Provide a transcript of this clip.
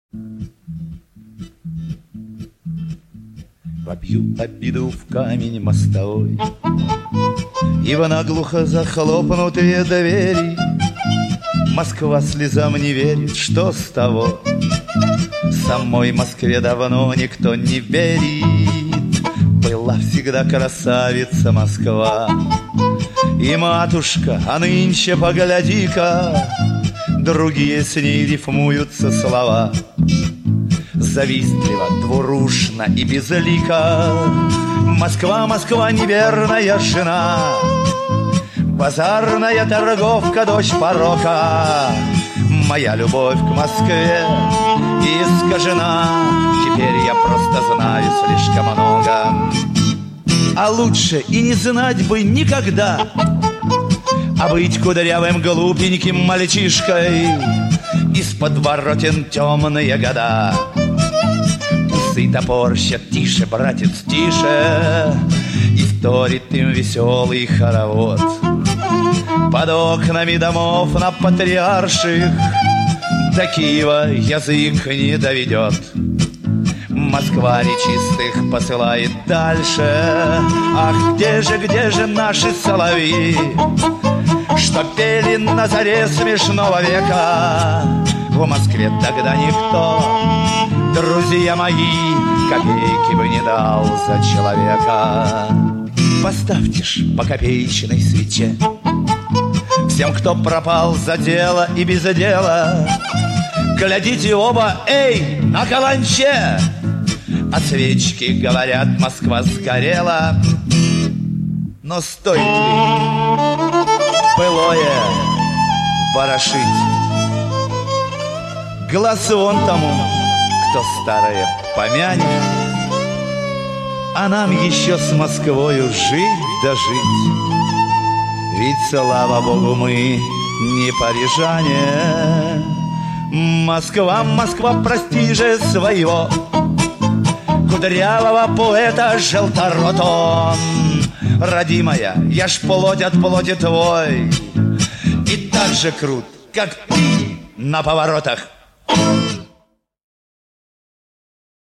Вобью обиду в камень мостовой и в наглухо захлопнутые двери. Москва слезам не верит, что с того? Самой Москве давно никто не верит. Была всегда красавица Москва. И матушка, а нынче погляди-ка, другие с ней рифмуются слова. Завистливо, двурушно и безлика Москва, Москва, неверная жена, базарная торговка, дочь порока. Моя любовь к Москве искажена. Теперь я просто знаю слишком много. А лучше и не знать бы никогда, а быть кудрявым глупеньким мальчишкой. Из-под воротен темные года усы топорщат: тише, братец, тише. И вторит им веселый хоровод. Под окнами домов на Патриарших до Киева язык не доведет. Москва нечистых посылает дальше. Ах, где же наши соловьи, что пели на заре смешного века? В Москве тогда никто, друзья мои, копейки бы не дал за человека. Поставьте ж по копеечной свече всем, кто пропал за дело и без дела. Глядите оба, эй, на каланче! От свечки, говорят, Москва сгорела. Но стоит ли былое ворошить? Глаз вон тому, кто старое помянет. А нам еще с Москвою жить да жить. Ведь, слава Богу, мы не парижане. Москва, Москва, прости же своего кудрявого поэта желторотон. Родимая, я ж плоть от плоти твой, и так же крут, как ты на поворотах.